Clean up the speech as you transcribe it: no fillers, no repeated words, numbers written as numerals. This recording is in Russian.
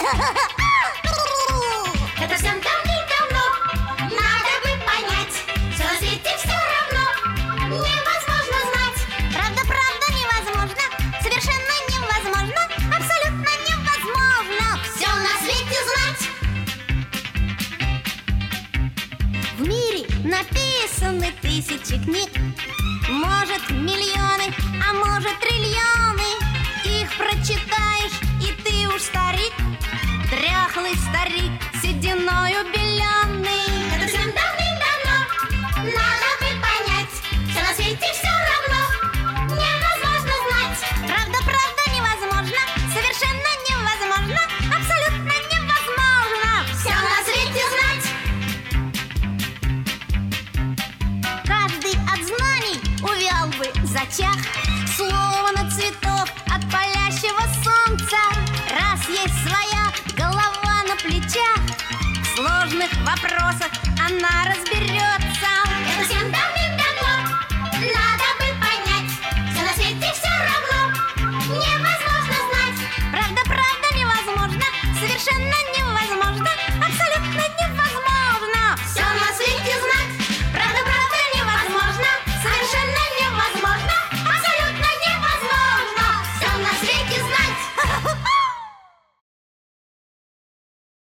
Это все давным-давно надо бы понять. Все на свете все равно невозможно знать. Правда, невозможно. Совершенно невозможно. Абсолютно невозможно. Все на свете знать. В мире написаны тысячи книг, может, миллионы, а может, триллионы. Их прочитаешь, и ты уж старик, дряхлый старик, сединою беленый. Это всем давным-давно надо бы понять. Все на свете все равно невозможно знать. Правда, невозможно. Совершенно невозможно. Абсолютно невозможно. Все на свете знать. Каждый от знаний увял бы, зачах.